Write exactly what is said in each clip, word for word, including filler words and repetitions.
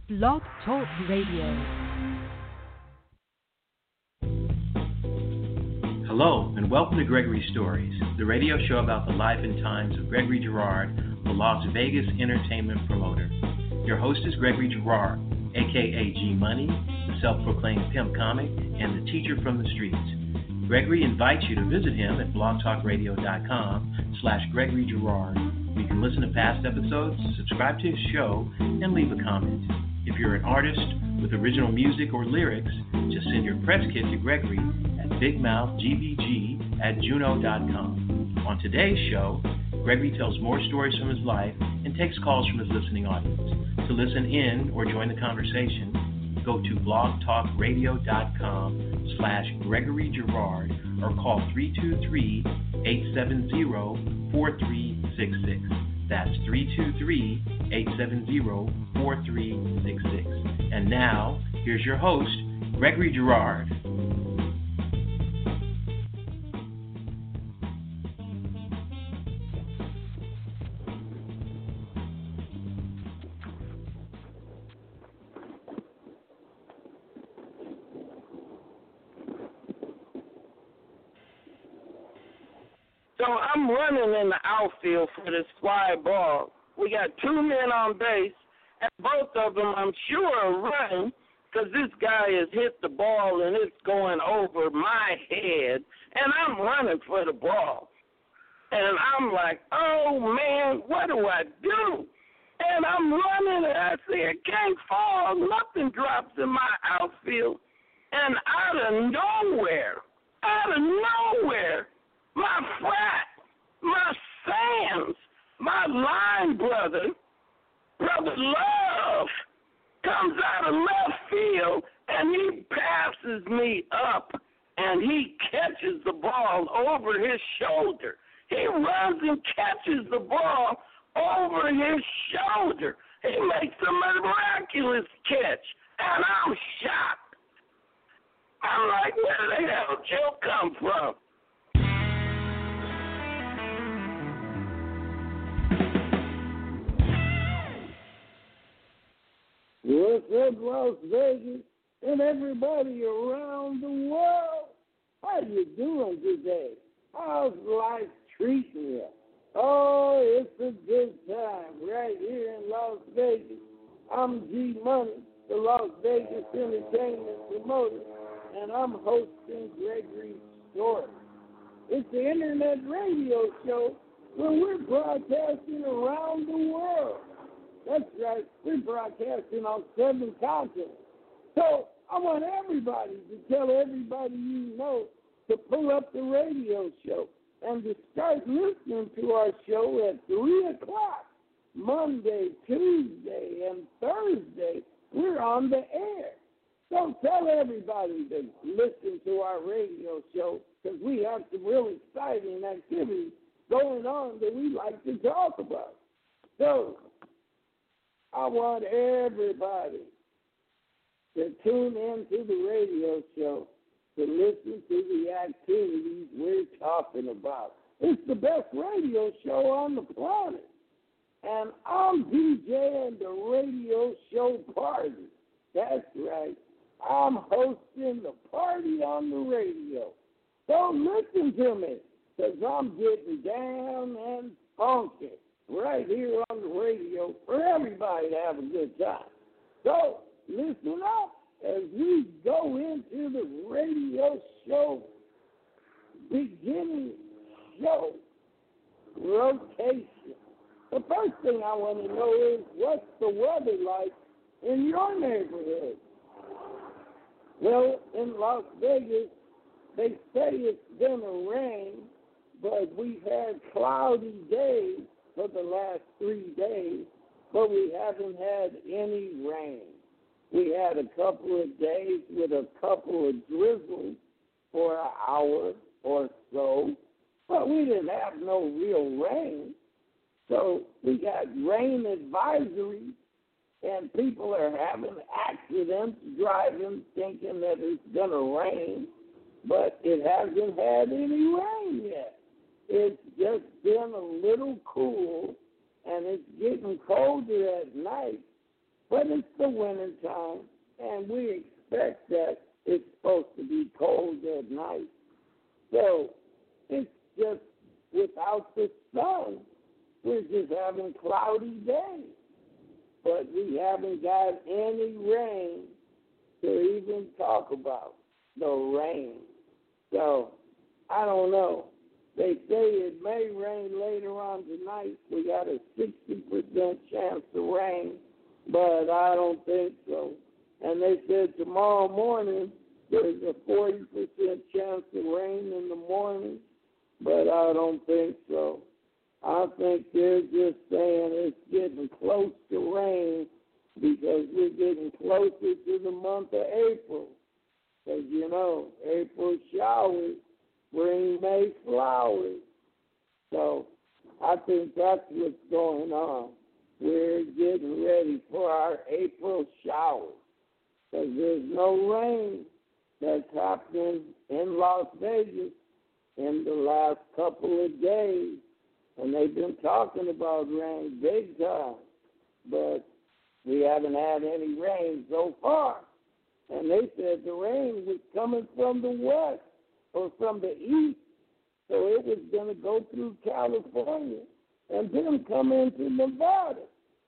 Blog Talk Radio. Hello, and welcome to Gregory Stories, the radio show about the life and times of Gregory Girard, the Las Vegas entertainment promoter. Your host is Gregory Girard, a k a. G-Money, the self-proclaimed pimp comic, and the teacher from the streets. Gregory invites you to visit him at blogtalkradio.com slash Gregory Girard. You can listen to past episodes, subscribe to his show, and leave a comment. If you're an artist with original music or lyrics, just send your press kit to Gregory at bigmouthgbg at juno dot com. On today's show, Gregory tells more stories from his life and takes calls from his listening audience. To listen in or join the conversation, go to blogtalkradio.com slash Gregory Girard or call three two three, eight seven zero, four three six six. That's three two three, eight seven zero, four three six six. And now, here's your host, Gregory Girard. So I'm running in the outfield for this fly ball. We got two men on base, and both of them, I'm sure, are running because this guy has hit the ball and it's going over my head, and I'm running for the ball. And I'm like, oh, man, what do I do? And I'm running, and I see it can't fall. Nothing drops in my outfield. And out of nowhere, out of nowhere, my frat, my Sands, my line brother, Brother Love, comes out of left field, and he passes me up, and he catches the ball over his shoulder. He runs and catches the ball over his shoulder. He makes a miraculous catch, and I'm shocked. I'm like, where the hell did you come from? What's up, Las Vegas, and everybody around the world? How you doing today? How's life treating you? Oh, it's a good time right here in Las Vegas. I'm G-Money, the Las Vegas entertainment promoter, and I'm hosting Gregory Stories. It's the internet radio show where we're broadcasting around the world. That's right, we're broadcasting on seven continents. So I want everybody to tell everybody you know to pull up the radio show and to start listening to our show at three o'clock, Monday, Tuesday, and Thursday. We're on the air. So tell everybody to listen to our radio show because we have some real exciting activities going on that we like to talk about. So I want everybody to tune in to the radio show to listen to the activities we're talking about. It's the best radio show on the planet. And I'm DJing the radio show party. That's right. I'm hosting the party on the radio. So listen to me, because I'm getting down and funky right here on the radio for everybody to have a good time. So listen up as we go into the radio show beginning show rotation. The first thing I want to know is, what's the weather like in your neighborhood? Well, in Las Vegas, they say it's going to rain, but we've had cloudy days for the last three days, but we haven't had any rain. We had a couple of days with a couple of drizzles for an hour or so, but we didn't have no real rain. So we got rain advisories, and people are having accidents driving thinking that it's going to rain, but it hasn't had any rain yet. It's just been a little cool, and it's getting colder at night, but it's the winter time, and we expect that it's supposed to be cold at night. So it's just without the sun, we're just having cloudy days. But we haven't got any rain to even talk about, the rain. So I don't know. They say it may rain later on tonight. We got a sixty percent chance of rain, but I don't think so. And they said tomorrow morning there's a forty percent chance of rain in the morning, but I don't think so. I think they're just saying it's getting close to rain because we're getting closer to the month of April. Because, you know, April showers bring May flowers. So I think that's what's going on. We're getting ready for our April showers because there's no rain that's happening in Las Vegas in the last couple of days. And they've been talking about rain big time, but we haven't had any rain so far. And they said the rain was coming from the west or from the east, so it was going to go through California and then come into Nevada.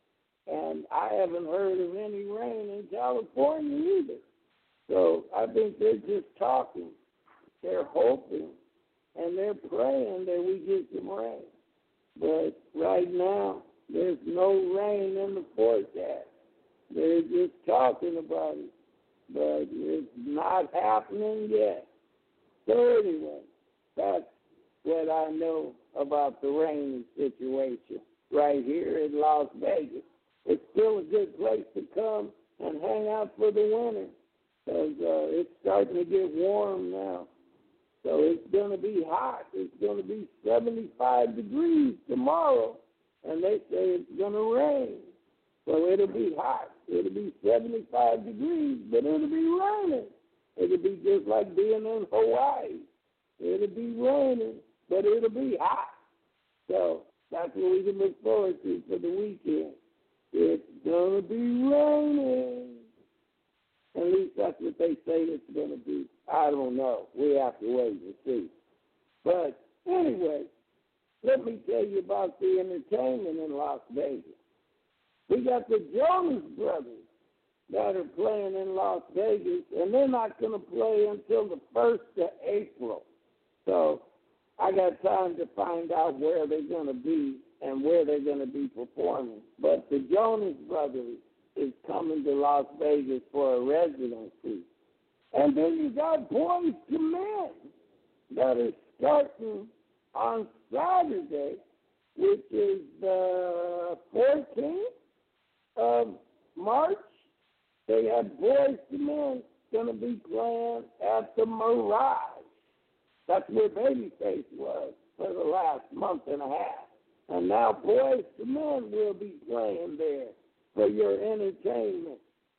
And I haven't heard of any rain in California either. So I think they're just talking. They're hoping, and they're praying that we get some rain. But right now, there's no rain in the forecast. They're just talking about it, but it's not happening yet. So anyway, that's what I know about the rain situation right here in Las Vegas. It's still a good place to come and hang out for the winter because uh, it's starting to get warm now. So it's going to be hot. It's going to be seventy-five degrees tomorrow, and they say it's going to rain. So it'll be hot. It'll be seventy-five degrees, but it'll be raining. It'll be just like being in Hawaii. It'll be raining, but it'll be hot. So that's what we can look forward to for the weekend. It's going to be raining. At least that's what they say it's going to be. I don't know. We have to wait and see. But anyway, let me tell you about the entertainment in Las Vegas. We got the Jonas Brothers that are playing in Las Vegas, and they're not going to play until the first of April. So I got time to find out where they're going to be and where they're going to be performing. But the Jonas Brothers is coming to Las Vegas for a residency. And then you got Boys to Men that is starting on Saturday, which is the fourteenth of March. They have Boys to Men going to be playing at the Mirage. That's where Babyface was for the last month and a half. And now Boys to Men will be playing there for your entertainment.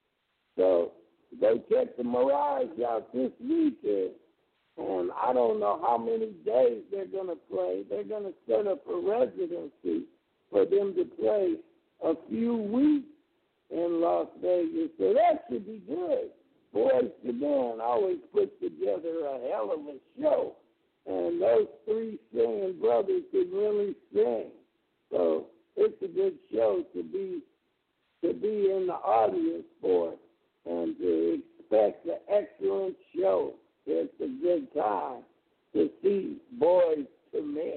So go check the Mirage out this weekend. And I don't know how many days they're going to play. They're going to set up a residency for them to play a few weeks in Las Vegas. So that should be good. Boys to Men always put together a hell of a show. And those three singing brothers can really sing. So it's a good show to be to be in the audience for and to expect an excellent show. It's a good time to see Boys to Men.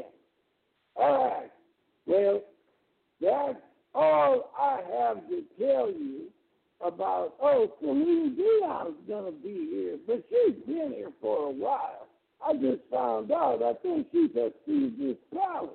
All right. Well, that's all I have to tell you about. Oh, Celine Dion's going to be here, but she's been here for a while. I just found out. I think she's at Caesar's Palace.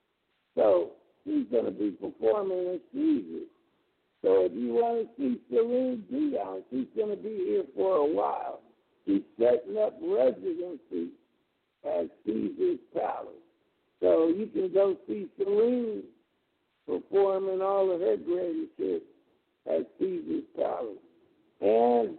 So she's going to be performing at Caesar's. So if you want to see Celine Dion, she's going to be here for a while. She's setting up residency at Caesar's Palace. So you can go see Celine performing all of her greatest hits at Caesar's Palace. And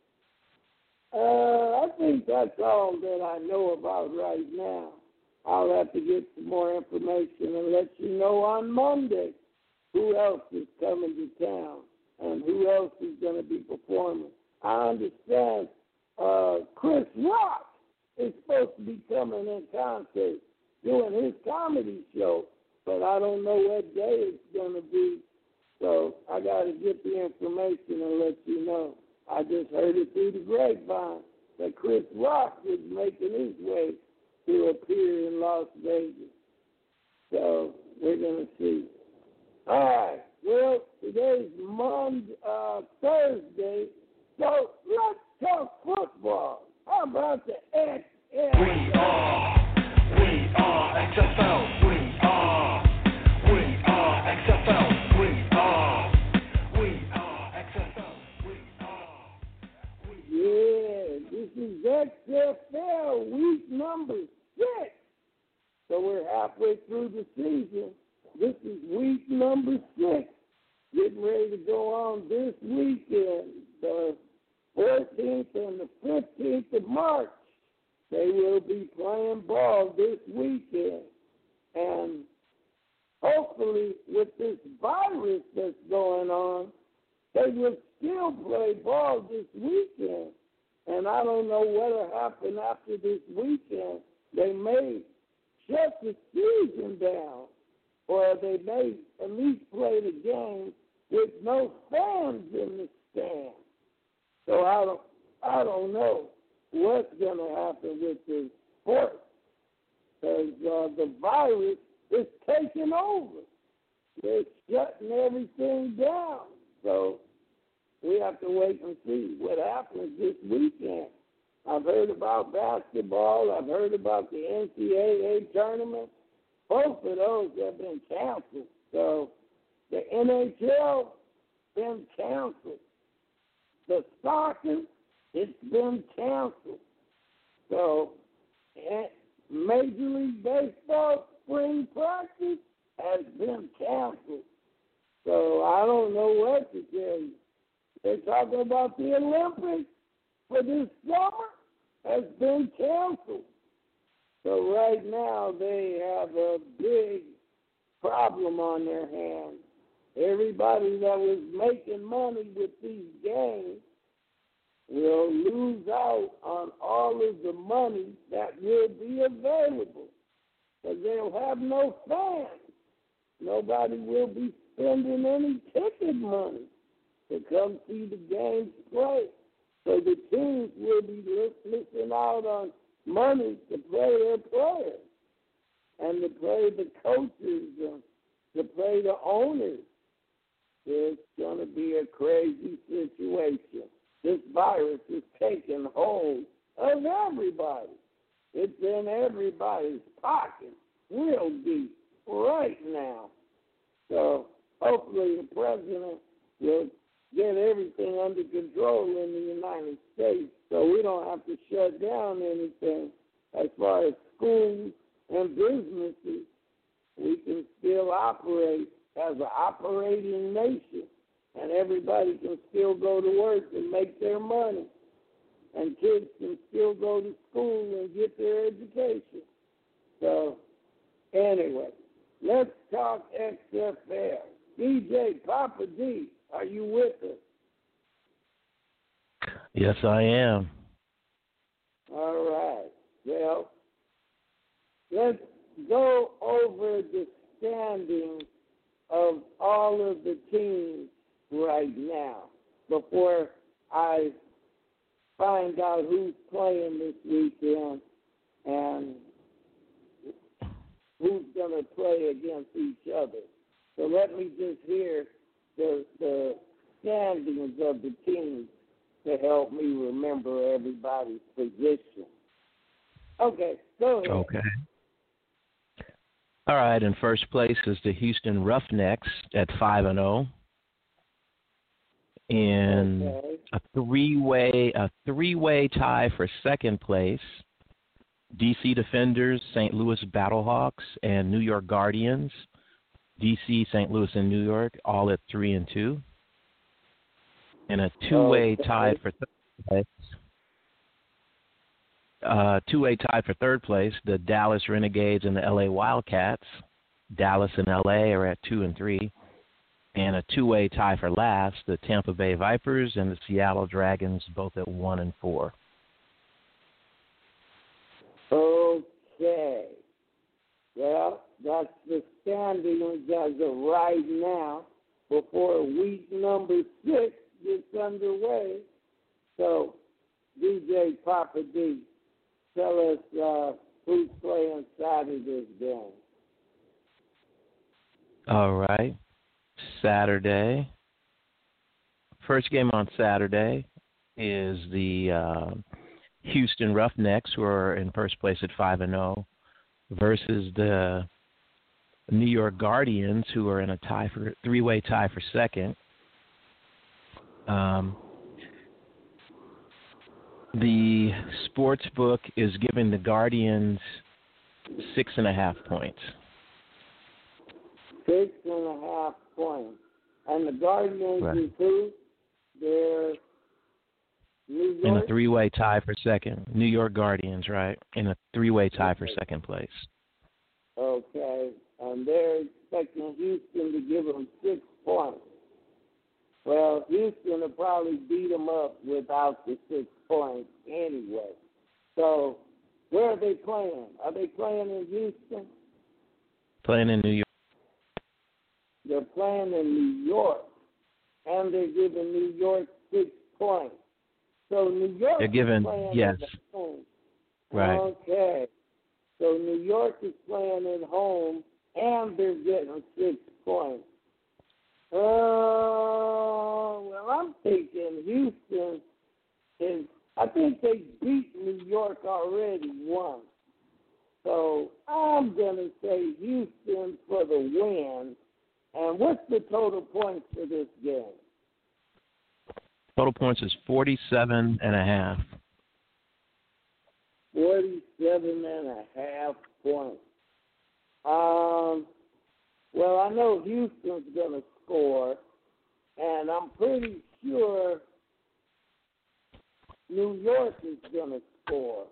uh, I think that's all that I know about right now. I'll have to get some more information and let you know on Monday who else is coming to town and who else is going to be performing. I understand uh, Chris Rock is supposed to be coming in concert doing his comedy show, but I don't know what day it's going to be. So I got to get the information and let you know. I just heard it through the grapevine that Chris Rock is making his way to appear in Las Vegas. So we're going to see. All right. Well, today's Monday, uh, Thursday, so let's talk football. How about the X F L? We are, we are X F L. We are, we are X F L. We are, we are X F L. We are, we Yeah, this is X F L week number six. So we're halfway through the season. This is week number six. Getting ready to go on this weekend, the fourteenth and the fifteenth of March. They will be playing ball this weekend. And hopefully with this virus that's going on, they will still play ball this weekend. And I don't know what'll happen after this weekend. They may shut the season down, or they may at least play the game with no fans in the stands. So I don't, I don't know what's going to happen with the sport, because uh, the virus is taking over. They're shutting everything down. So we have to wait and see what happens this weekend. I've heard about basketball. I've heard about the N C double A tournament. Both of those have been canceled. So the N H L been canceled. The soccer, it's been canceled. So Major League Baseball spring practice has been canceled. So I don't know what to tell you. They're talking about the Olympics for this summer has been canceled. So right now they have a big problem on their hands. Everybody that was making money with these games will lose out on all of the money that will be available, because they'll have no fans. Nobody will be spending any ticket money to come see the games play. So the teams will be missing out on money to play their players and to play the coaches and to play the owners. It's going to be a crazy situation. This virus is taking hold of everybody. It's in everybody's pocket real deep right now. So hopefully the president will get everything under control in the United States so we don't have to shut down anything. As far as schools and businesses, we can still operate as an operating nation, and everybody can still go to work and make their money, and kids can still go to school and get their education. So anyway, let's talk X F L. D J Papa D, are you with us? Yes, I am. All right. Well, let's go over the standings of all of the teams right now before I find out who's playing this weekend and who's going to play against each other. So let me just hear the, the standings of the teams to help me remember everybody's position. Okay, go ahead. Okay. All right, in first place is the Houston Roughnecks at five and zero. In Okay. a three-way a three-way tie for second place, D C Defenders, Saint Louis Battlehawks, and New York Guardians. D C, Saint Louis, and New York, all at three and two. In a two-way Okay. tie for third place, uh, two-way tie for third place, the Dallas Renegades and the L A Wildcats. Dallas and L A are at two and three. And a two-way tie for last, the Tampa Bay Vipers and the Seattle Dragons, both at one and four. Okay. Well, that's the standings as of right now before week number six gets underway. So, D J Papa D, tell us uh, who's playing Saturday's game. All right. Saturday. First game on Saturday is the uh, Houston Roughnecks, who are in first place at five and zero, versus the New York Guardians, who are in a tie for three-way tie for second. Um, the sports book is giving the Guardians six and a half points. Six and a half points. And the Guardians Right. is who? They're New York? In a three-way tie for second. New York Guardians, right? In a three-way tie for second place. Okay. And they're expecting Houston to give them six points. Well, Houston will probably beat them up without the six points anyway. So, where are they playing? Are they playing in Houston? Playing in New York. They're playing in New York, and they're giving New York six points. So New York They're giving, is playing yes. at home. Right. Okay. So New York is playing at home, and they're getting six points. Uh, well, I'm thinking Houston is, I think they beat New York already once. So I'm going to say Houston for the win. And what's the total points for this game? Total points is forty-seven and a half. Forty-seven and a half points. Um, well, I know Houston's going to score, and I'm pretty sure New York is going to score.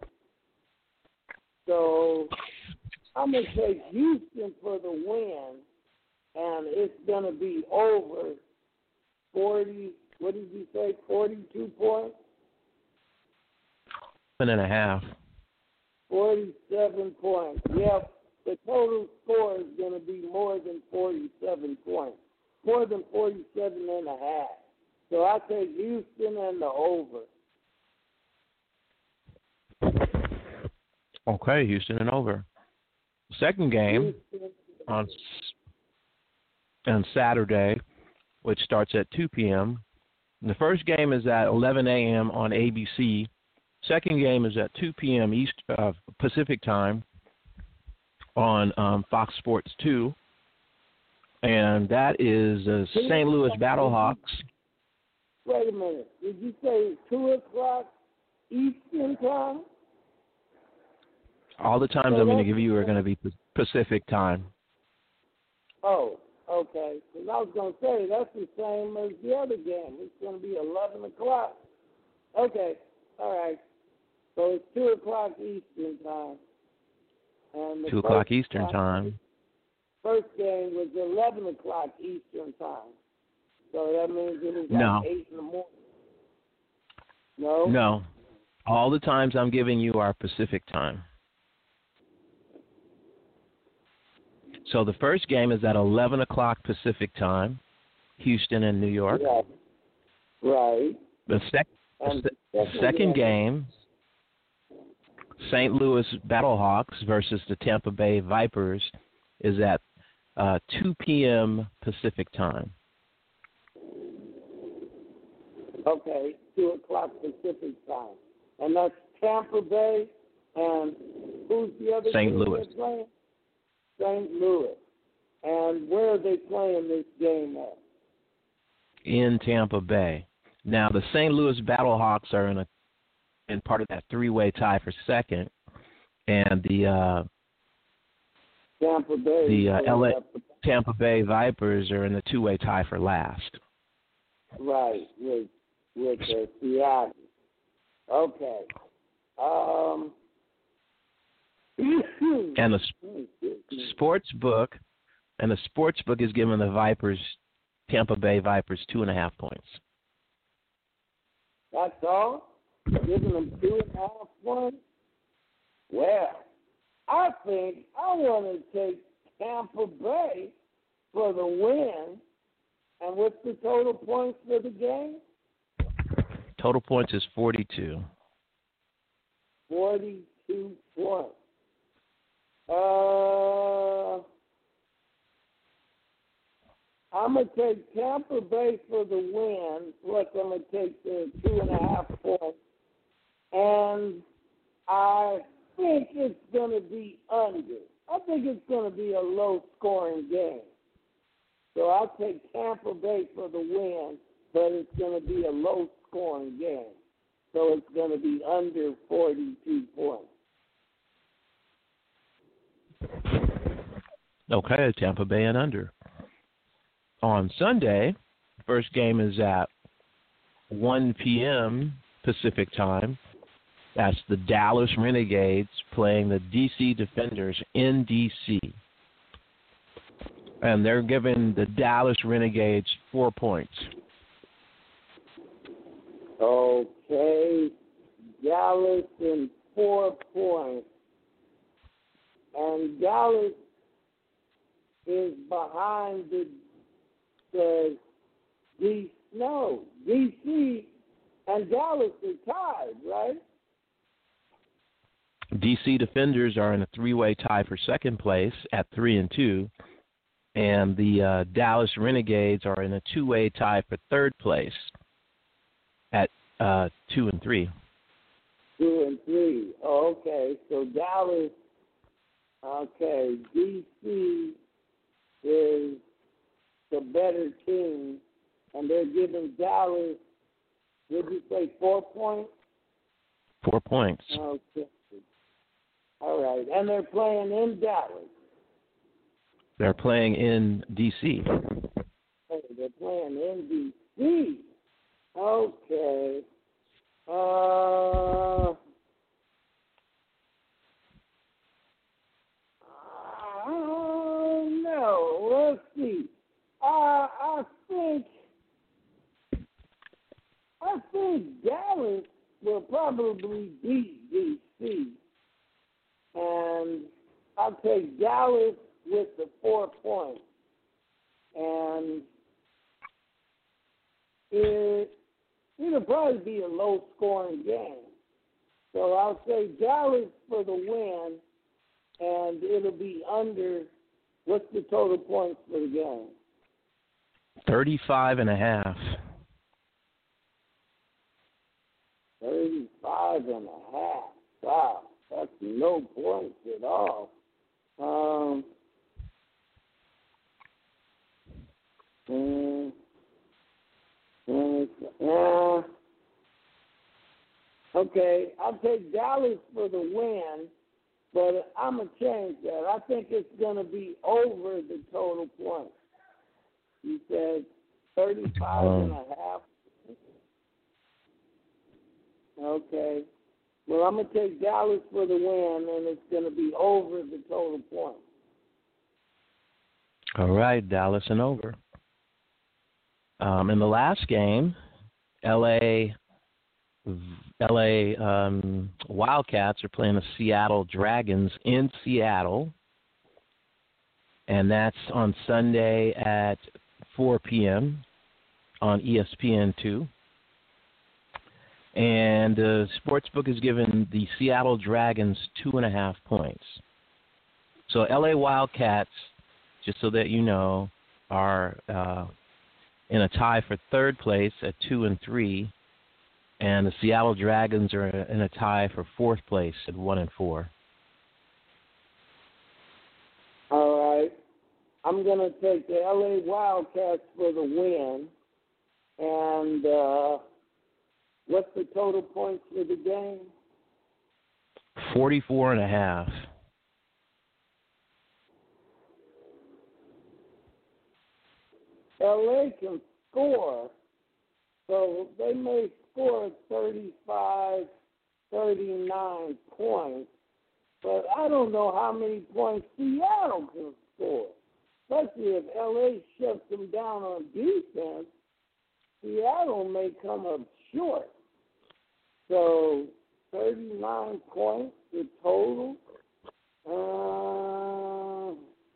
So I'm going to take Houston for the win, and it's going to be over forty. What did you say? Forty-two points. Seven and a half. Forty-seven points. Yep. The total score is going to be more than forty-seven points. More than forty-seven and a half. So I take Houston and the over. Okay, Houston and over. Second game Houston. on on Saturday, which starts at two p.m. The first game is at eleven a.m. on A B C. Second game is at two p.m. East uh, Pacific time on um, Fox Sports two, and that is uh, Saint Louis Battlehawks. Wait a minute. Did you say two o'clock Eastern time? All the times So I'm going to that's- give you are going to be Pacific time. Oh, okay. Because I was going to say, that's the same as the other game. It's going to be eleven o'clock. Okay. All right. So it's two o'clock Eastern time. And the two o'clock first Eastern time- time. First game was eleven o'clock Eastern time. So that means it was like No. eight in the morning. No? No. All the times I'm giving you are Pacific time. So the first game is at eleven o'clock Pacific time, Houston and New York. Right. Right. The, sec- And the the se- second game, Saint Louis Battlehawks versus the Tampa Bay Vipers, is at uh, two p.m. Pacific time. Okay, two o'clock Pacific time. And that's Tampa Bay, and who's the other Saint team Louis. they're playing? Saint Louis. And where are they playing this game at? In Tampa Bay. Now, the Saint Louis Battlehawks are in a in part of that three-way tie for second, and the uh, Tampa Bay. the uh, L A up- Tampa Bay Vipers are in the two-way tie for last. Right, with with uh, Seattle. Okay. Um. And the s- sports book, and the sports book is giving the Vipers Tampa Bay Vipers two and a half points. That's all? Giving them two and a half points? Well, I think I want to take Tampa Bay for the win. And what's the total points for the game? Total points is forty-two. forty-two points. Uh, I'm going to take Tampa Bay for the win, plus I'm going to take the two and a half points. And I think it's going to be under. I think it's going to be a low-scoring game. So I'll take Tampa Bay for the win, but it's going to be a low-scoring game. So it's going to be under forty-two points. Okay, Tampa Bay and under. On Sunday, first game is at one p.m. Pacific time. That's the Dallas Renegades playing the D C Defenders in D C And they're giving the Dallas Renegades four points. Okay, Dallas in four points. And Dallas is behind the, the D, no, D C and Dallas are tied, right? D C Defenders are in a three-way tie for second place at three and two, and the uh, Dallas Renegades are in a two-way tie for third place at uh, two and three. Two and three. Oh, okay, so Dallas. Okay, D C is the better team, and they're giving Dallas. Did you say four points? Four points. Okay. All right, and they're playing in Dallas. They're playing in D C Oh, they're playing in D C Okay. Uh, oh, no. Let's see. Uh, I think I think Dallas will probably beat D C And I'll take Dallas with the four points. And it, it'll probably be a low-scoring game. So I'll say Dallas for the win, and it'll be under, what's the total points for the game? thirty-five and a half. thirty-five and a half. Wow, that's no points at all. Um, mm, mm, yeah. Okay, I'll take Dallas for the win, but I'm going to change that. I think it's going to be over the total points. You said thirty-five and a half. Okay. Well, I'm going to take Dallas for the win, and it's going to be over the total points. All right, Dallas and over. Um, in the last game, L A L A um, Wildcats are playing the Seattle Dragons in Seattle, and that's on Sunday at four p.m. on E S P N two. And the sportsbook is given the Seattle Dragons two and a half points. So L A Wildcats, just so that you know, are uh, in a tie for third place at two and three, and the Seattle Dragons are in a tie for fourth place at one and four. All right. I'm going to take the L A Wildcats for the win, and uh, what's the total points for the game? Forty-four and a half. L A can score, so they may score thirty-five, thirty-nine points, but I don't know how many points Seattle can score. especially if L A shuts them down on defense, Seattle may come up short. So thirty-nine points the total. Uh,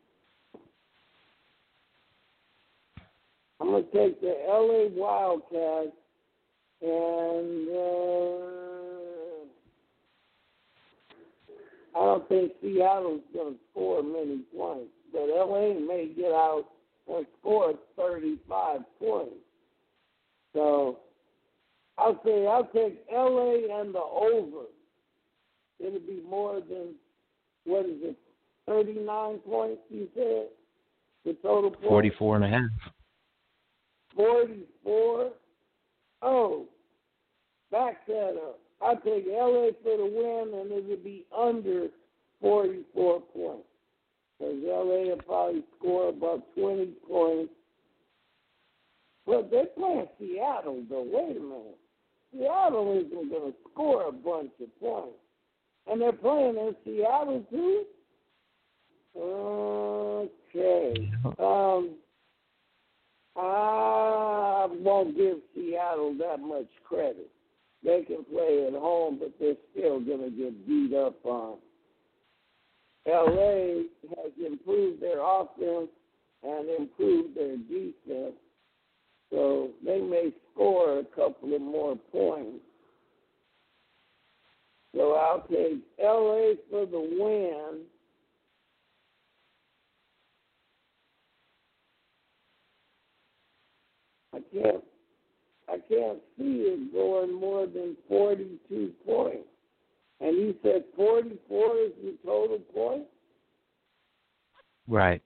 I'm going to take the L A Wildcats, and uh, I don't think Seattle's going to score many points, but L A may get out and score thirty-five points. So I'll say I'll take L A and the over. It'll be more than, what is it, thirty-nine points, you said? The total points? forty-four and a half. forty-four? Oh, back that up. I'll take L A for the win, and it will be under forty-four points. Because L A will probably score about twenty points. But they're playing Seattle, though. Wait a minute. Seattle isn't going to score a bunch of points. And they're playing in Seattle, too? Okay. Um, I won't give Seattle that much credit. They can play at home, but they're still going to get beat up on. L A has improved their offense and improved their defense, so they may score a couple of more points. So I'll take L A for the win. I can't, I can't see it going more than forty-two points. And you said forty-four is the total point? Right.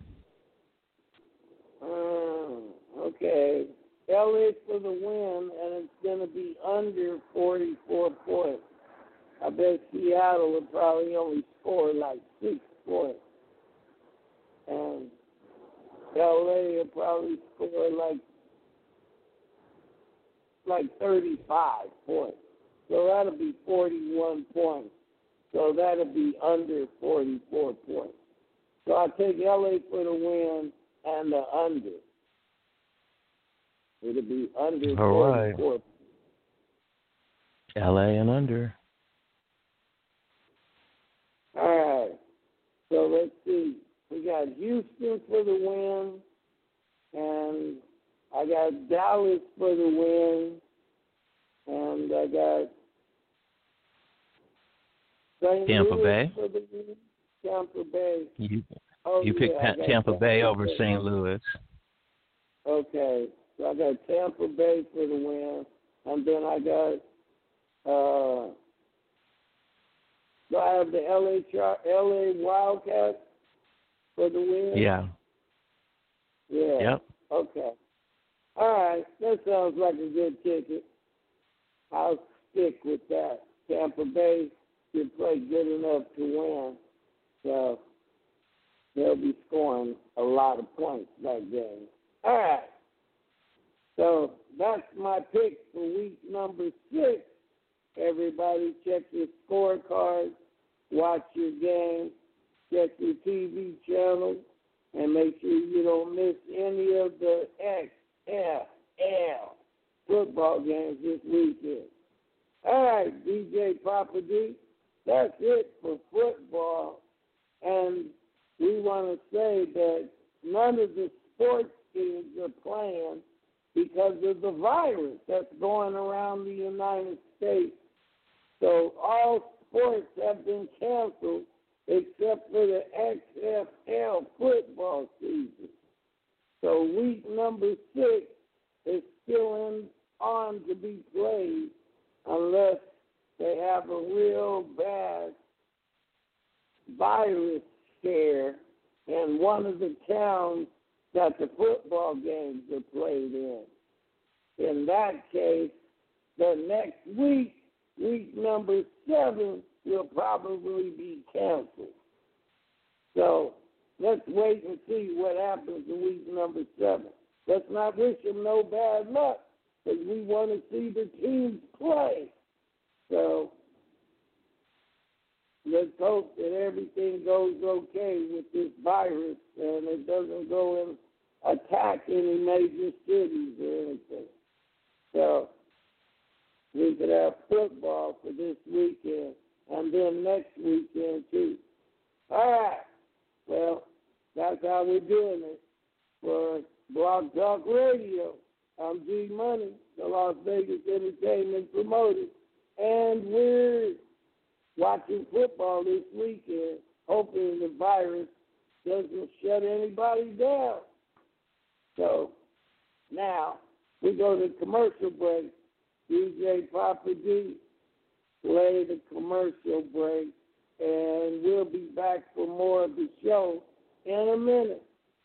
Uh, okay. L A for the win, and it's going to be under forty-four points. I bet Seattle will probably only score like six points. And L A will probably score like like thirty-five points. So that'll be forty-one points. So that'll be under forty-four points. So I'll take L A for the win and the under. It'll be under All right. forty-four. L A and under. All right. So let's see. We got Houston for the win, and I got Dallas for the win, and I got Saint Tampa Louis Bay. for the win. Tampa Bay. You Oh, you picked yeah, I got Tampa Bay Tampa over Bay. Saint Louis. Okay. So I got Tampa Bay for the win, and then I got, uh, do I have the L A Char- L A Wildcats for the win? Yeah. Yeah. Yep. Okay. All right. That sounds like a good ticket. I'll stick with that. Tampa Bay should play good enough to win, so they'll be scoring a lot of points that game. All right. So that's my pick for week number six. Everybody check your scorecards, watch your game, check your T V channel, and make sure you don't miss any of the X F L football games this weekend. All right, D J Papa D, that's it for football. And we want to say that none of the sports teams are playing because of the virus that's going around the United States. So all sports have been canceled except for the X F L football season. So week number six is still in, on to be played unless they have a real bad virus scare in one of the towns that the football games are played in. In that case, the next week, week number seven, will probably be canceled. So let's wait and see what happens in week number seven. Let's not wish them no bad luck, because we want to see the teams play. So let's hope that everything goes okay with this virus and it doesn't go and attack any major cities or anything. So we could have football for this weekend and then next weekend too. All right. Well, that's how we're doing it for Blog Talk Radio. I'm G Money, the Las Vegas Entertainment Promoter, and we're watching football this weekend, hoping the virus doesn't shut anybody down. So now we go to commercial break. D J Papa D, play the commercial break, and we'll be back for more of the show in a minute.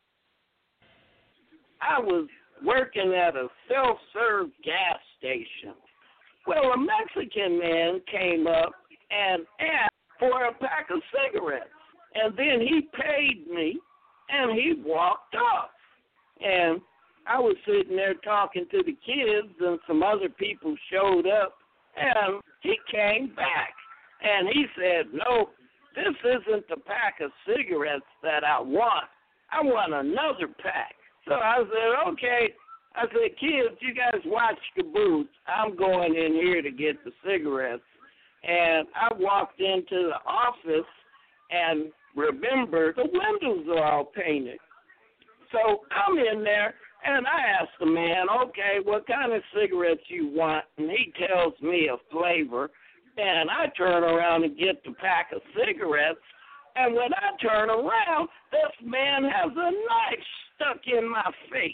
I was working at a self-serve gas station. Well, a Mexican man came up and asked for a pack of cigarettes. And then he paid me, and he walked off. And I was sitting there talking to the kids, and some other people showed up, and he came back. And he said, no, this isn't the pack of cigarettes that I want. I want another pack. So I said, okay. I said, kids, you guys watch the booth. I'm going in here to get the cigarettes. And I walked into the office and remember the windows are all painted. So I'm in there and I asked the man, okay, what kind of cigarettes you want? And he tells me a flavor. And I turn around and get the pack of cigarettes. And when I turn around, this man has a knife stuck in my face.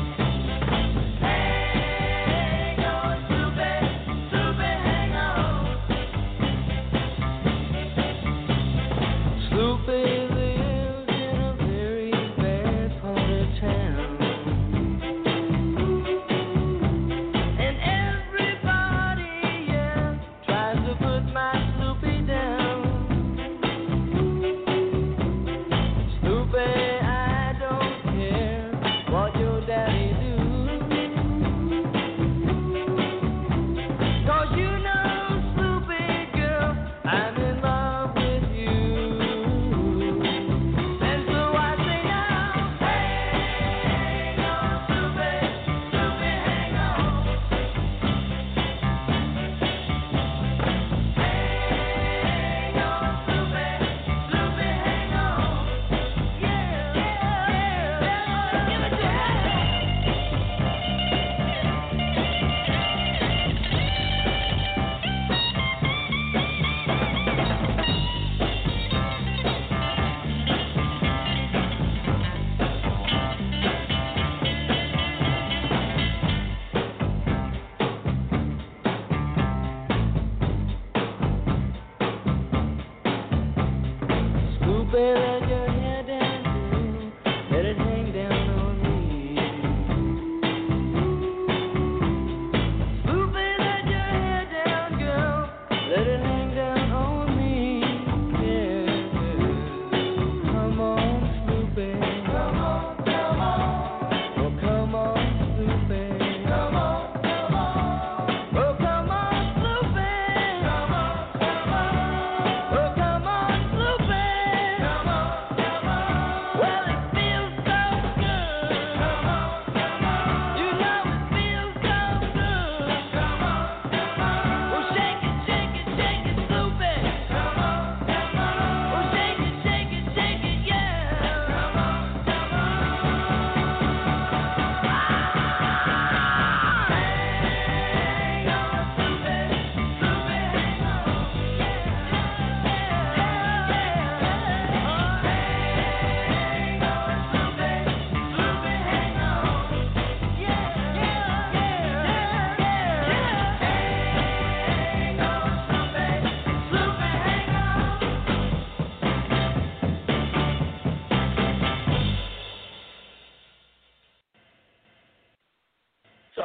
Hang on,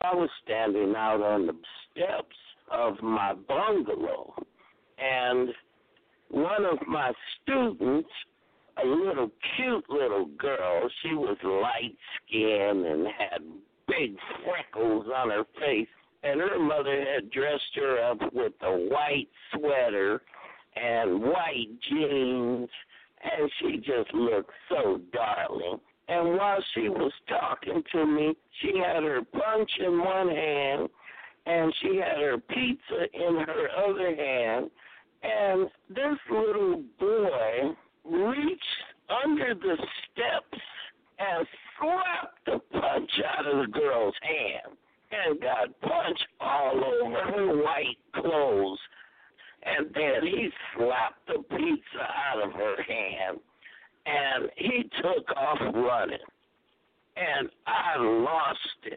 I was standing out on the steps of my bungalow, and one of my students, a little cute little girl, she was light-skinned and had big freckles on her face, and her mother had dressed her up with a white sweater and white jeans, and she just looked so darling. And while she was talking to me, she had her punch in one hand, and she had her pizza in her other hand, and this little boy reached under the steps and slapped the punch out of the girl's hand and got punched all over her white clothes. And then he slapped the pizza out of her hand, and he took off running. And I lost it.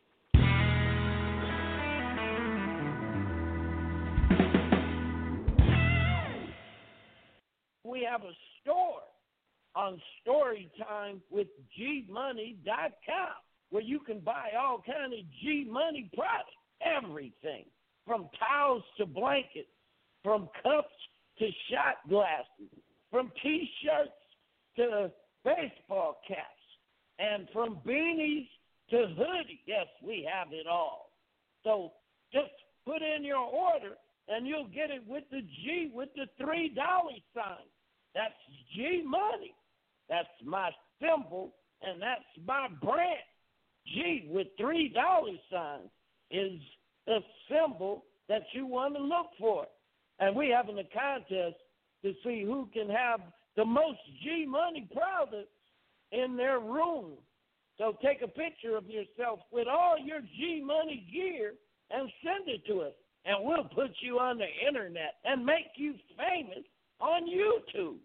We have a store on Storytime with G Money dot com where you can buy all kind of G Money products, everything from towels to blankets, from cups to shot glasses, from T-shirts to baseball caps, and from beanies to hoodies. Yes, we have it all. So just put in your order, and you'll get it with the G with the three dollar sign. That's G Money. That's my symbol, and that's my brand. G with three dollar signs is the symbol that you want to look for. And we're having a contest to see who can have the most G Money products in their room. So take a picture of yourself with all your G Money gear and send it to us. And we'll put you on the internet and make you famous on YouTube.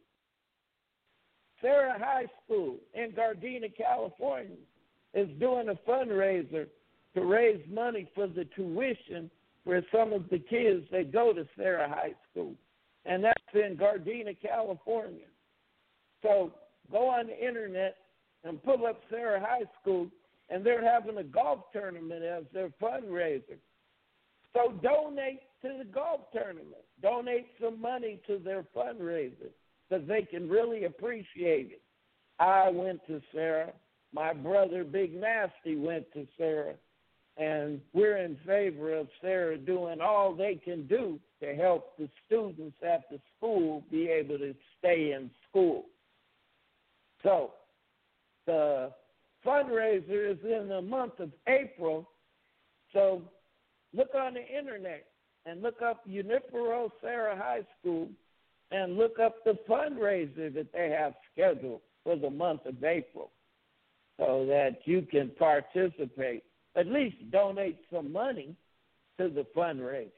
Sarah High School in Gardena, California is doing a fundraiser to raise money for the tuition for some of the kids that go to Sarah High School. And that's in Gardena, California. So go on the internet and pull up Sarah High School, and they're having a golf tournament as their fundraiser. So donate to the golf tournament. Donate some money to their fundraiser because they can really appreciate it. I went to Sarah. My brother, Big Nasty, went to Sarah. And we're in favor of Sarah doing all they can do to help the students at the school be able to stay in school. So the fundraiser is in the month of April. So look on the internet and look up Junipero Sarah High School and look up the fundraiser that they have scheduled for the month of April so that you can participate. At least donate some money to the fundraiser.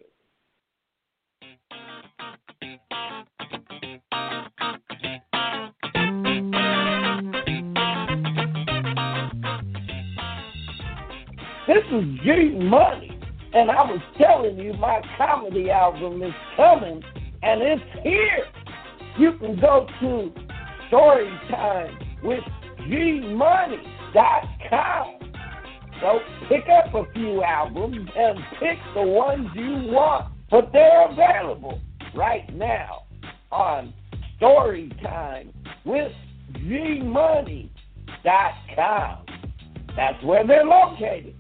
This is G Money, and I was telling you my comedy album is coming, and it's here. You can go to Storytime with G Money dot com. So pick up a few albums and pick the ones you want, but they're available right now on Storytime with G Money dot com. That's where they're located.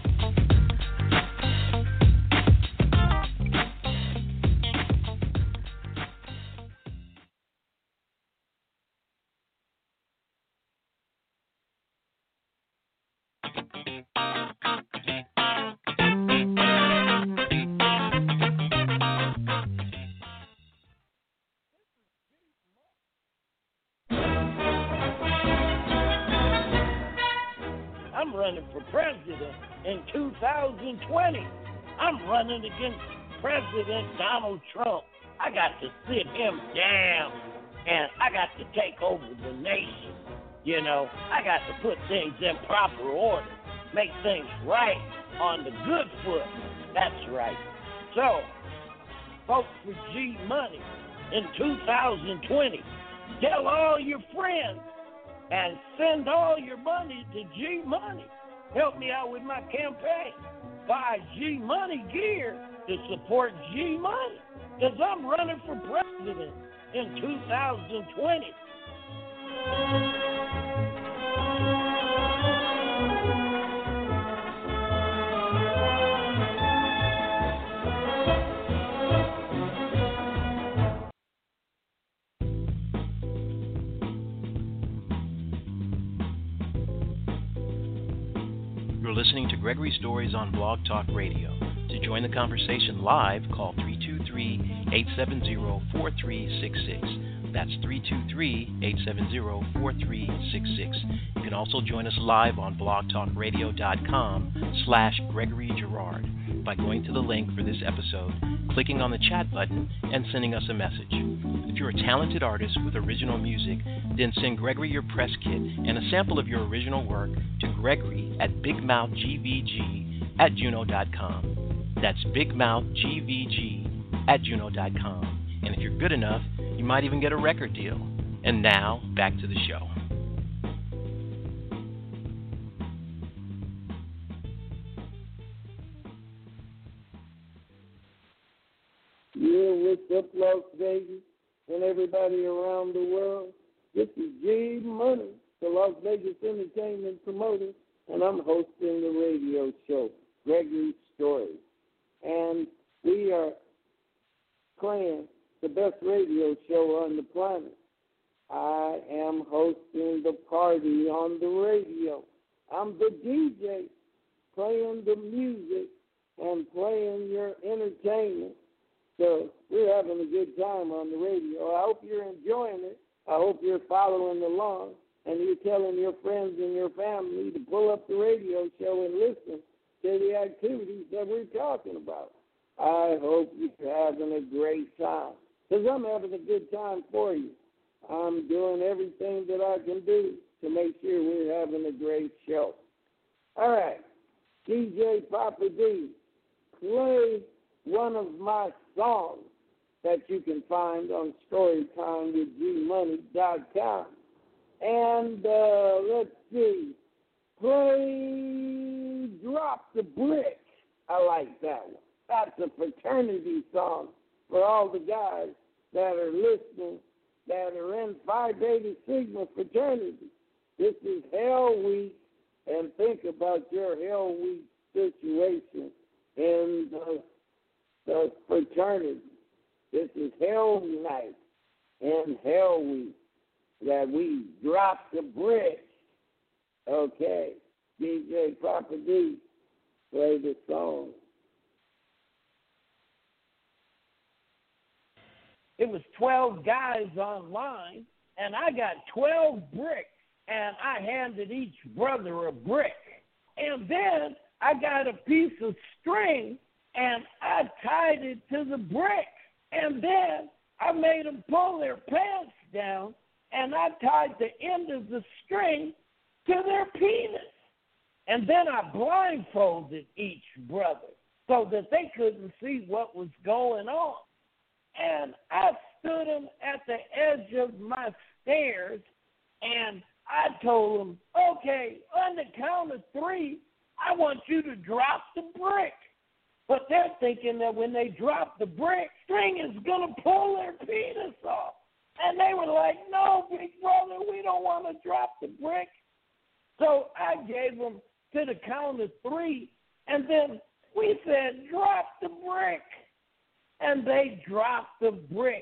I'm running for president in two thousand twenty. I'm running against President Donald Trump. I got to sit him down, and I got to take over the nation. You know, I got to put things in proper order, make things right on the good foot. That's right. So, vote for G Money in two thousand twenty. Tell all your friends and send all your money to G Money help me out with my campaign. Buy G Money gear to support G Money, because I'm running for president in two thousand twenty. You're listening to Gregory Stories on Blog Talk Radio. To join the conversation live, call three two three, eight seven zero, four three six six. That's three two three, eight seven zero, four three six six. You can also join us live on blogtalkradio.com slash Gregory Girard by going to the link for this episode, clicking on the chat button, and sending us a message. If you're a talented artist with original music, then send Gregory your press kit and a sample of your original work to Gregory at bigmouthgvg at juno dot com. That's bigmouthgvg at juno dot com. And if you're good enough, you might even get a record deal. And now, back to the show. Yeah, what's up, Las Vegas, and everybody around the world? This is G Money, the Las Vegas entertainment promoter, and I'm hosting the radio show, Gregory Stories. And we are playing the best radio show on the planet. I am hosting the party on the radio. I'm the D J playing the music and playing your entertainment. So we're having a good time on the radio. I hope you're enjoying it. I hope you're following along and you're telling your friends and your family to pull up the radio show and listen to the activities that we're talking about. I hope you're having a great time, because I'm having a good time for you. I'm doing everything that I can do to make sure we're having a great show. All right, D J Papa D, play one of my songs that you can find on storytime with g money dot com. And uh, let's see, play Drop the Brick. I like that one. That's a fraternity song for all the guys that are listening that are in Phi Beta Sigma fraternity. This is Hell Week, and think about your Hell Week situation in the, the fraternity. This is Hell Night and Hell Week that we drop the brick. Okay, D J Papa D, play the song. It was twelve guys online, and I got twelve bricks, and I handed each brother a brick. And then I got a piece of string, and I tied it to the brick. And then I made them pull their pants down, and I tied the end of the string to their penis. And then I blindfolded each brother so that they couldn't see what was going on. And I stood them at the edge of my stairs, and I told them, okay, on the count of three, I want you to drop the brick. But they're thinking that when they drop the brick, string is going to pull their penis off. And they were like, no, big brother, we don't want to drop the brick. So I gave them to the count of three, and then we said, drop the brick. And they dropped the brick.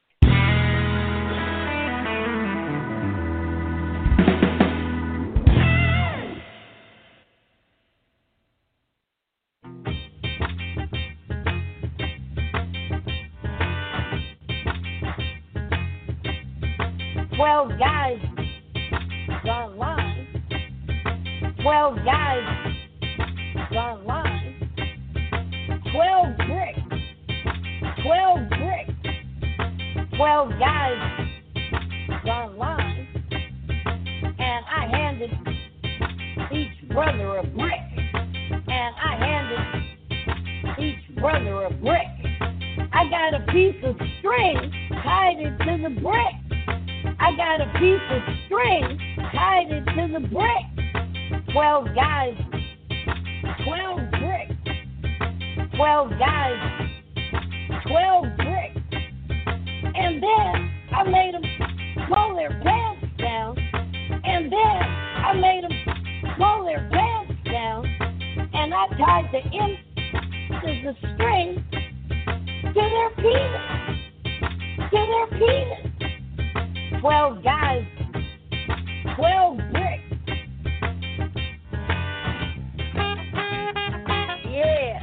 Twelve guys online. Twelve guys online. Twelve bricks. Twelve bricks. Twelve guys online. And I handed each brother a brick. And I handed each brother a brick. I got a piece of string, tied it to the brick. I got a piece of string, tied it to the brick. Twelve guys twelve bricks. twelve guys, twelve bricks. And then I made them pull their pants down. And then I made them pull their pants down. And I tied the ends of the string to their penis. To their penis. Twelve guys, twelve bricks. Yeah.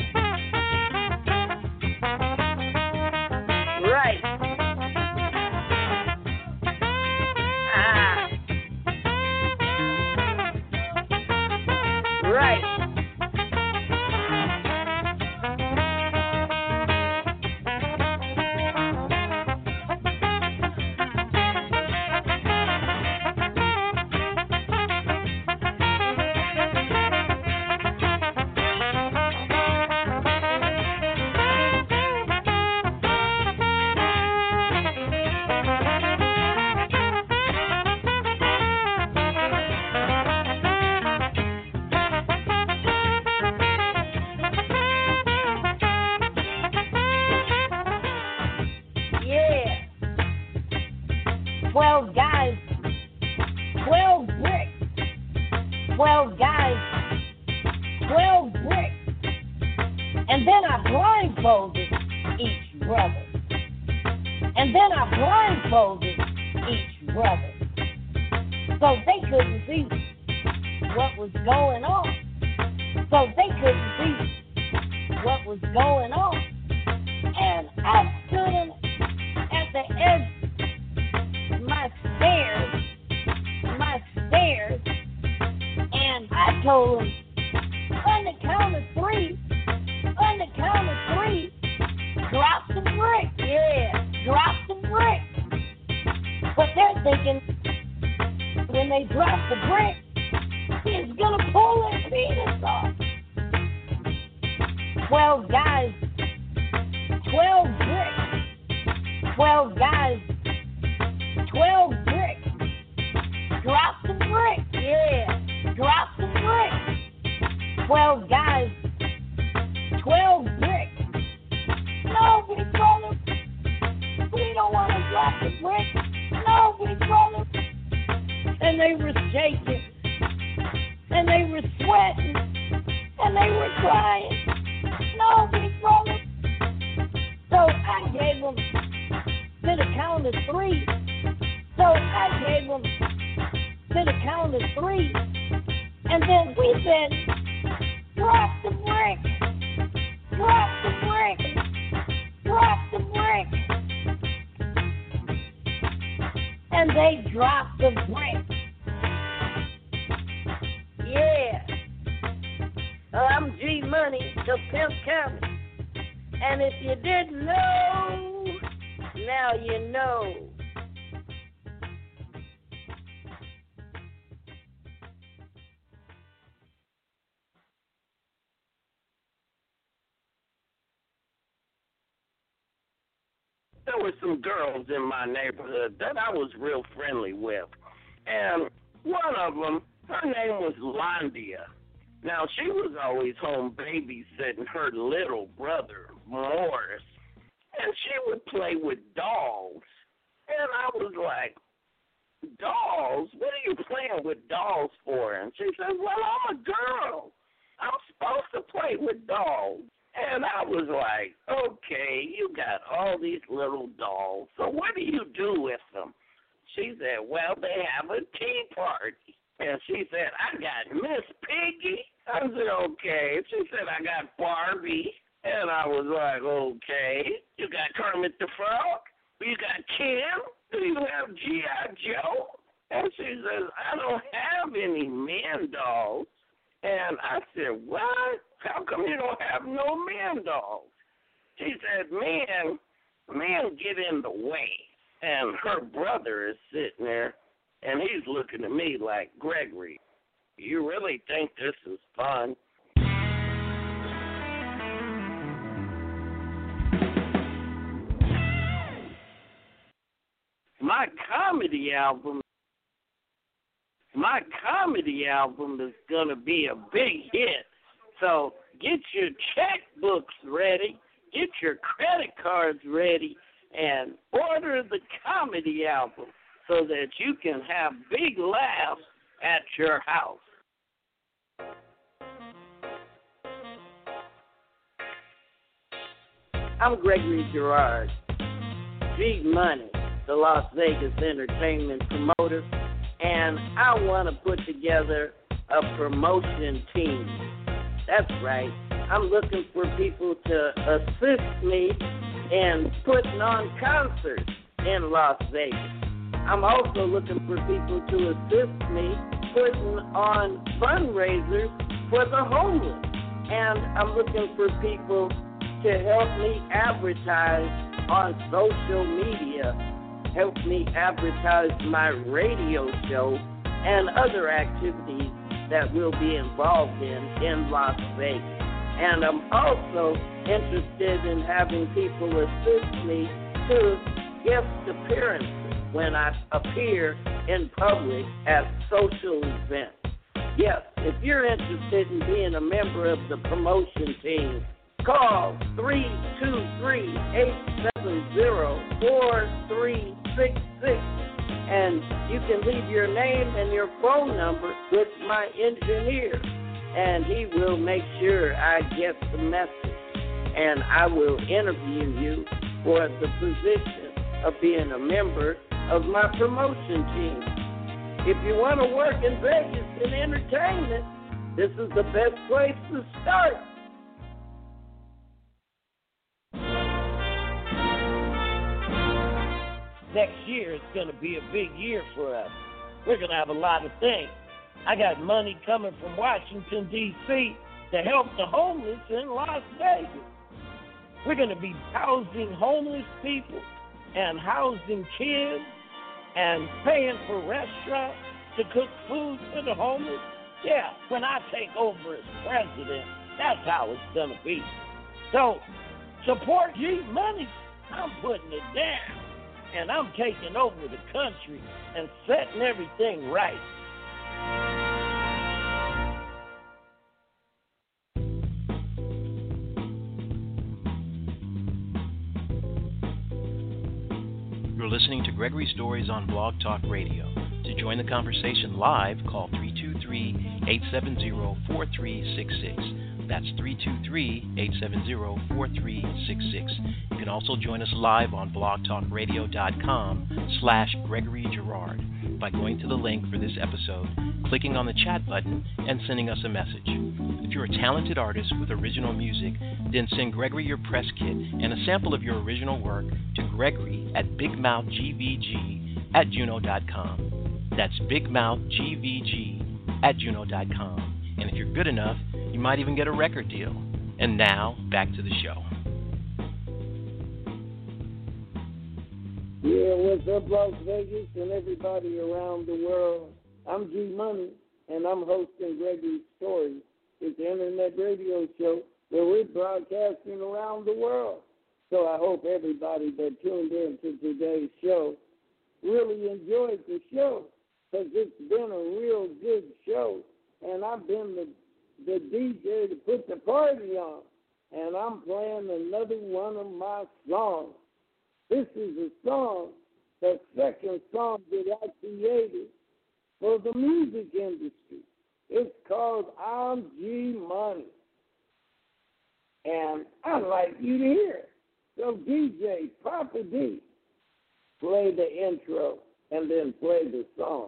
Right. Ah. Right. twelve guys, twelve bricks. twelve guys, twelve bricks. And then I blindfolded each brother. And then I blindfolded each brother. So they couldn't see what was going on. So they couldn't see what was going on. And I stood at the edge of my stairs, my stairs, and I told them, on the count of three, on the count of three, drop the brick, yeah, drop the brick. But they're thinking, when they drop the brick, he's gonna pull their penis off. Twelve guys, twelve bricks. Twelve guys, twelve bricks. Drop the brick, yeah, drop the brick. Twelve guys, twelve bricks. No, big brother, we don't want to drop the brick. No, big brother. And they were shaking, and they were sweating, and they were crying. No, big brother. So I gave them to the count of three. So I gave them to the count of three. And then we said, drop the brick. Drop the brick. Drop the brick. And they dropped the brick. Yeah. Uh, I'm G Money, the Pimp County. And if you didn't know, now you know. There were some girls in my neighborhood that I was real friendly with. And one of them, her name was Londia. Now, she was always home babysitting her little brother, Morris. And she would play with dolls. And I was like, dolls? What are you playing with dolls for? And she said, well, I'm a girl. I'm supposed to play with dolls. And I was like, okay, you got all these little dolls. So what do you do with them? She said, well, they have a tea party. And she said, I got Miss Piggy. I said, okay. She said, I got Barbie. And I was like, okay. You got Kermit the Frog? You got Kim? Do you have G I. Joe? And she says, I don't have any men dolls. And I said, what? How come you don't have no men dolls? She said, men, men get in the way. And her brother is sitting there, and he's looking at me like, Gregory, you really think this is fun? My comedy album, my comedy album is going to be a big hit. So get your checkbooks ready, get your credit cards ready, and order the comedy album so that you can have big laughs at your house. I'm Gregory Girard, G Money, the Las Vegas entertainment promoter, and I want to put together a promotion team. That's right. I'm looking for people to assist me in putting on concerts in Las Vegas. I'm also looking for people to assist me putting on fundraisers for the homeless. And I'm looking for people to help me advertise on social media, help me advertise my radio show and other activities that we'll be involved in in Las Vegas. And I'm also interested in having people assist me to guest appearances when I appear in public at social events. Yes, if you're interested in being a member of the promotion team, call three two three, eight seven zero, four three six six, and you can leave your name and your phone number with my engineer, and he will make sure I get the message, and I will interview you for the position of being a member of my promotion team. If you want to work in Vegas in entertainment, this is the best place to start. Next year is going to be a big year for us. We're going to have a lot of things. I got money coming from Washington, D C to help the homeless in Las Vegas. We're going to be housing homeless people and housing kids and paying for restaurants to cook food for the homeless. Yeah, when I take over as president, that's how it's going to be. So, support G Money. I'm putting it down. And I'm taking over the country and setting everything right. You're listening to Gregory Stories on Blog Talk Radio. To join the conversation live, call three two three, eight seven zero, four three six six. That's three two three, eight seven zero, four three six six. You can also join us live on blogtalkradio.com slash Gregory Girard by going to the link for this episode, clicking on the chat button, and sending us a message. If you're a talented artist with original music, then send Gregory your press kit and a sample of your original work to Gregory at bigmouthgvg at juno dot com. That's bigmouthgvg at juno dot com. And if you're good enough, you might even get a record deal. And now, back to the show. Yeah, what's up, Las Vegas and everybody around the world? I'm G Money, and I'm hosting Gregory Stories. It's an internet radio show where we're broadcasting around the world. So I hope everybody that tuned in to today's show really enjoyed the show, because it's been a real good show, and I've been the the D J to put the party on, and I'm playing another one of my songs. This is a song, the second song that I created for the music industry. It's called I'm G Money, and I'd like you to hear it. So D J Papa D, play the intro and then play the song.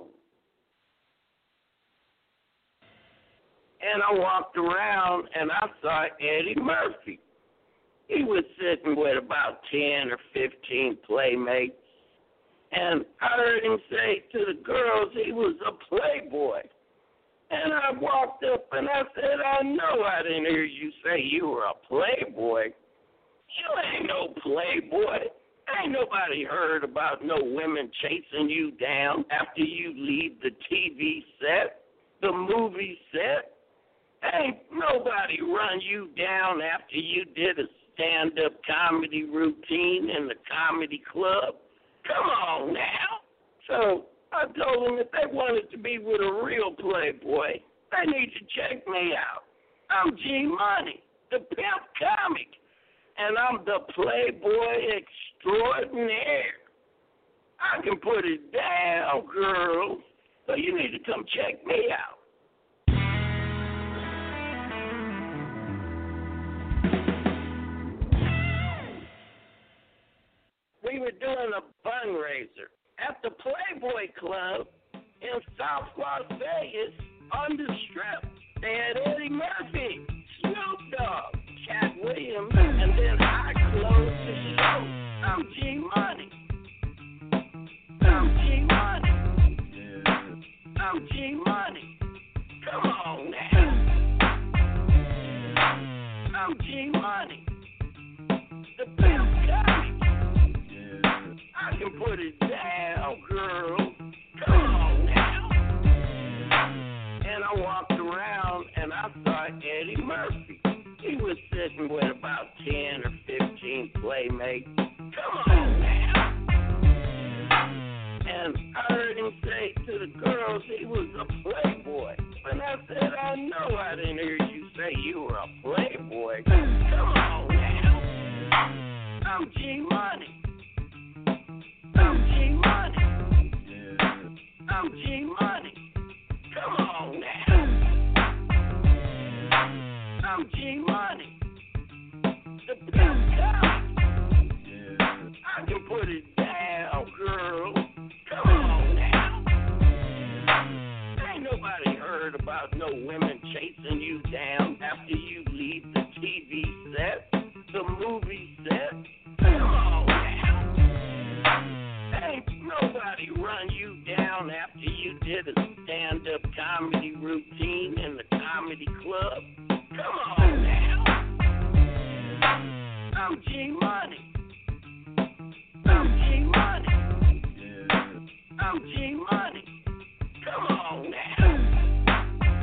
And I walked around, and I saw Eddie Murphy. He was sitting with about ten or fifteen playmates, and I heard him say to the girls he was a playboy. And I walked up, and I said, I know I didn't hear you say you were a playboy. You ain't no playboy. Ain't nobody heard about no women chasing you down after you leave the T V set, the movie set. Ain't nobody run you down after you did a stand-up comedy routine in the comedy club. Come on now. So I told them if they wanted to be with a real playboy, they need to check me out. I'm G Money, the pimp comic, and I'm the playboy extraordinaire. I can put it down, girls, so you need to come check me out. We were doing a fundraiser at the Playboy Club in South Las Vegas on the Strip. They had Eddie Murphy, Snoop Dogg, Cat Williams, and then I closed the show. I'm G Money. I'm G Money. I'm G Money. Come on now. I'm G Money. The pimp comic. I can put it down, girl. Come on now. And I walked around and I saw Eddie Murphy. He was sitting with about ten or fifteen playmates. Come on now. And I heard him say to the girls he was a playboy. And I said, I know I didn't hear you say you were a playboy. Come on now. I'm G Money. I'm G Money. I'm G Money. Come on now. I'm G Money. The pimp comic. I can put it down, girl. Come on now. Ain't nobody heard about no women chasing you down after you leave the T V set, the movie set. Come on now. Ain't nobody run you down after you did a stand-up comedy routine in the comedy club. Come on now. I'm G Money. I'm G Money. I'm G Money. Come on now.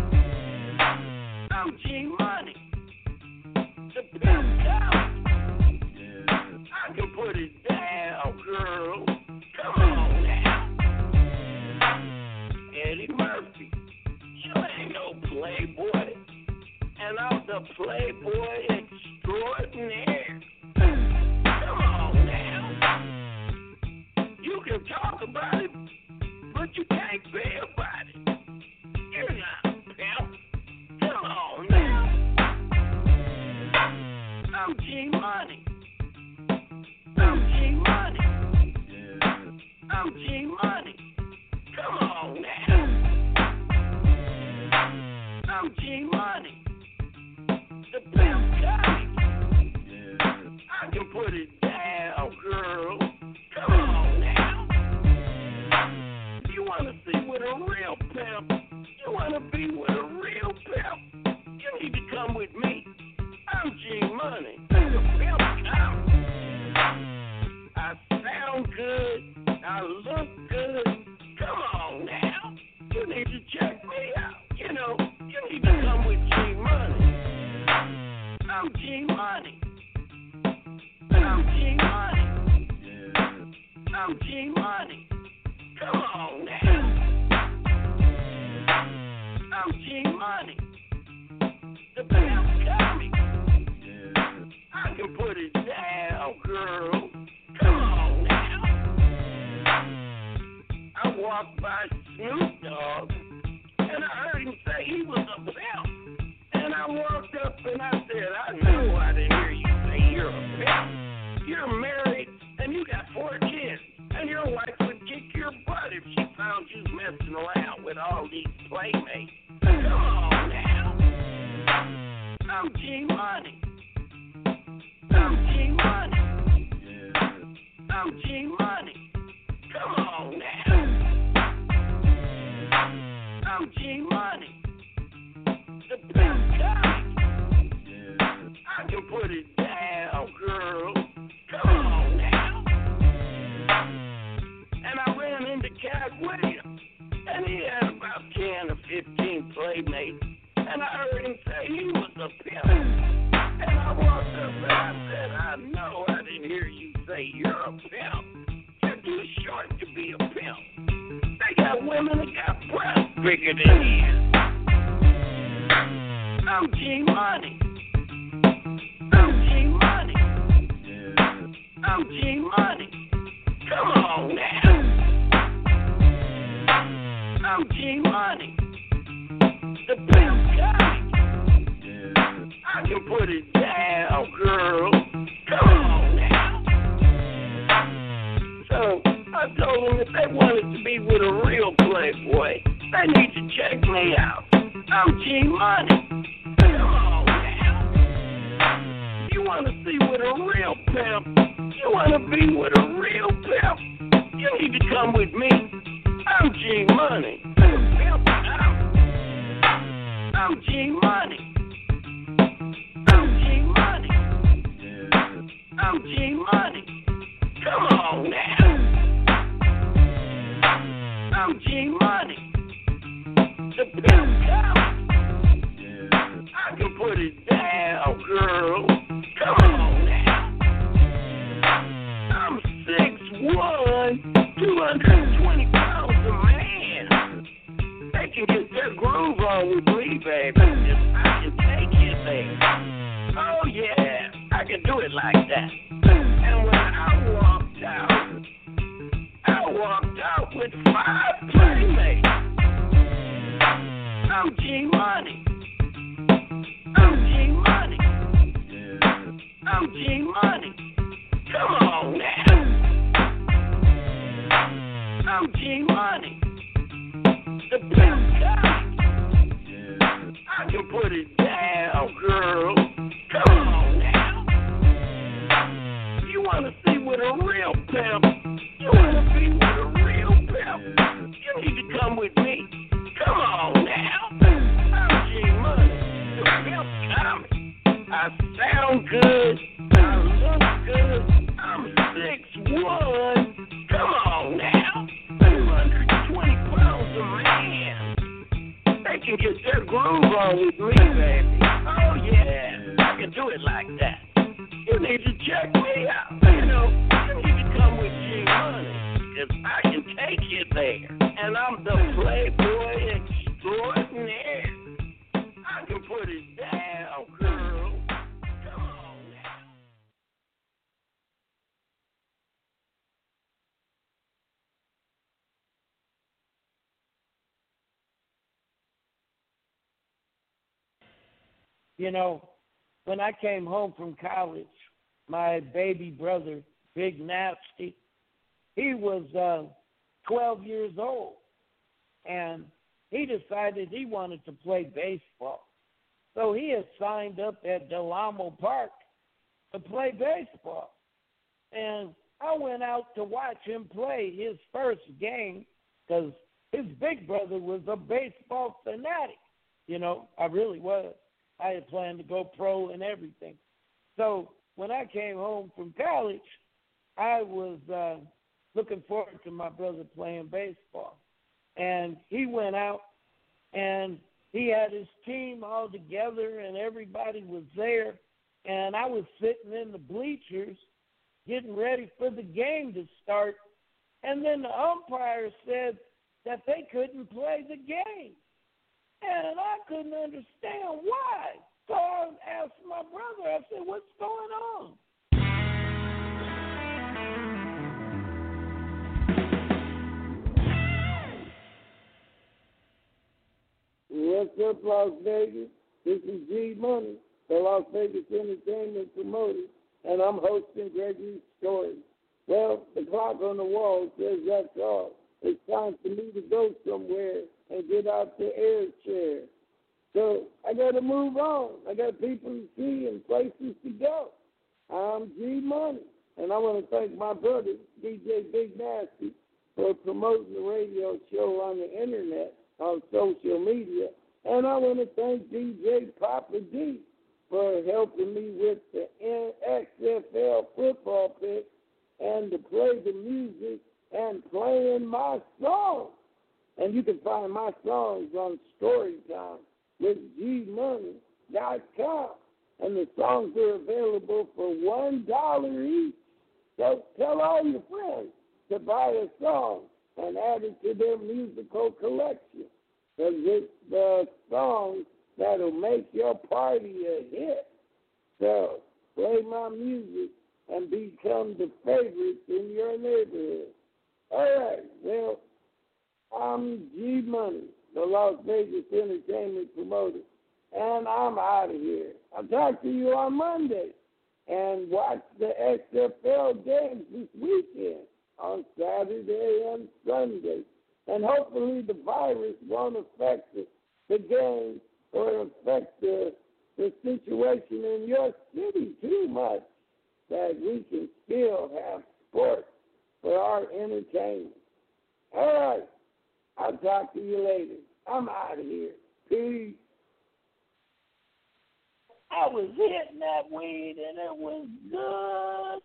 I'm G Money. The pimp comic. I can put it down, girl. Come on now. Eddie Murphy, you ain't no playboy. And I'm the playboy extraordinaire. Come on now. You can talk about it, but you can't be about it. You're not a pimp. Come on now. I'm G Money. I'm G Money. I'm G Money. Come on now. I'm G Money. The pimp comic. I can put it down, girl. Come on now. You wanna see with a real pimp? You wanna be with a real pimp? You need to come with me. I'm G Money. The pimp comic. I sound good. I look good. Come on now. You need to check me out. You know, you need to come with G Money. I'm G Money. I'm G Money. I'm G Money. Come on now. I'm G Money. The pimp comic. I can put it down, girl. Come on now. I walked by Snoop Dogg and I heard him say he was a pimp. And I walked up and I said, I know I didn't hear you say you're a pimp. You're married and you got four kids. And your wife would kick your butt if she found you messing around with all these playmates. Come on now. I'm G Money. I'm G Money. I'm G Money. Come on now. I'm G Money. The pimp comic. I can put it down, girl. Come on now. And I ran into Cat Williams, and he had about ten or fifteen playmates. And I heard him say he was a pimp. And I walked up and I said, I know I didn't hear you say you're a pimp. You're too short to be a pimp. They got women that got breasts bigger than his. I'm G Money. I'm G Money. I'm G Money. Come on now. I'm G Money. The pimp got me. I can put it down, girl. Come on now. So I told them if they wanted to be with a real playboy, they need to check me out. I'm G Money. Come on now. You want to see with a real pimp? You want to be with a real pimp? You need to come with me. I'm G Money. Pimp out. I'm G Money. I'm G Money. I'm G Money. Come on now. I'm G Money. The pimp out. I can put it down, girl. Come on now. I'm six one, two hundred twenty pounds a man. They can get their groove on with me, baby, if I can take it there. Oh, yeah, I can do it like that. And when I walked out, I walked out with five playmates. I'm G Money. I'm G Money. I'm G Money. Come on now. I'm G Money. The pimp got me. I can put it down, girl. Come on now. You want to see with a real pimp? You want to be with a real pimp? You need to come with me. Come on now. I'm G Money. The pimp got me. I sound good. I look good. I'm six one. Come on now. two hundred twenty pounds a man. They can get their groove on with me, baby. Oh, yeah. I can do it like that. You need to check me out. You know, you need to come with G Money, because I can take you there. And I'm the playboy extraordinaire. I can put it down, girl. Come on now. You know, when I came home from college, my baby brother, Big Nasty, he was uh, twelve years old, and he decided he wanted to play baseball. So he had signed up at Del Amo Park to play baseball. And I went out to watch him play his first game because his big brother was a baseball fanatic. You know, I really was. I had planned to go pro and everything. So when I came home from college, I was uh, looking forward to my brother playing baseball. And he went out, and he had his team all together, and everybody was there. And I was sitting in the bleachers getting ready for the game to start. And then the umpire said that they couldn't play the game. And I couldn't understand why. So I asked my brother, I said, what's going on? What's up, Las Vegas? This is G Money, the Las Vegas Entertainment Promoter, and I'm hosting Gregory's Stories. Well, the clock on the wall says that's all. It's time for me to go somewhere and get out the air chair. So I got to move on. I got people to see and places to go. I'm G Money, and I want to thank my brother, D J Big Nasty, for promoting the radio show on the internet, on social media. And I want to thank D J Papa D for helping me with the X F L football pick and to play the music and playing my songs. And you can find my songs on Storytime with G Money dot com. And the songs are available for one dollar each. So tell all your friends to buy a song and add it to their musical collection. Because it's the songs that'll make your party a hit. So play my music and become the favorites in your neighborhood. All right, well, I'm G Money, the Las Vegas entertainment promoter, and I'm out of here. I'll talk to you on Monday, and watch the X F L games this weekend on Saturday and Sunday. And hopefully the virus won't affect the, the game or affect the, the situation in your city too much, that we can still have sports for our entertainment. All right. I'll talk to you later. I'm out of here. Peace. I was hitting that weed and it was good.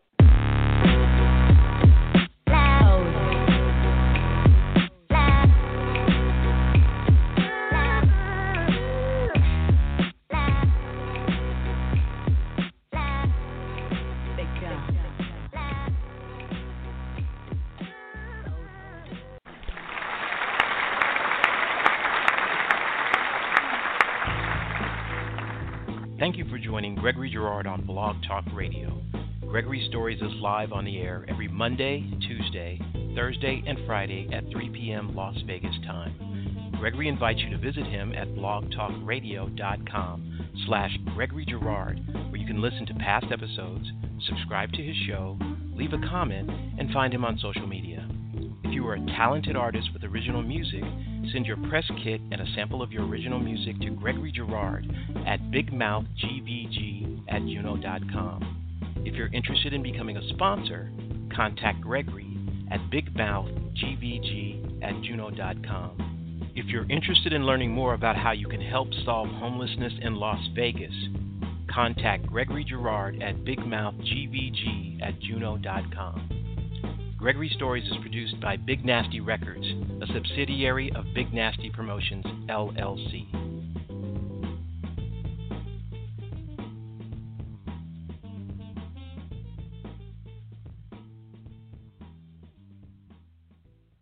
Thank you for joining Gregory Girard on Blog Talk Radio. Gregory Stories is live on the air every Monday, Tuesday, Thursday, and Friday at three p.m. Las Vegas time. Gregory invites you to visit him at blogtalkradio.com slash Gregory Girard, where you can listen to past episodes, subscribe to his show, leave a comment, and find him on social media. If you are a talented artist with original music, send your press kit and a sample of your original music to Gregory Girard at bigmouthgvg at juno dot com. If you're interested in becoming a sponsor, contact Gregory at bigmouthgvg at juno dot com. If you're interested in learning more about how you can help solve homelessness in Las Vegas, contact Gregory Girard at bigmouthgvg at juno dot com. Gregory Stories is produced by Big Nasty Records, a subsidiary of Big Nasty Promotions, L L C.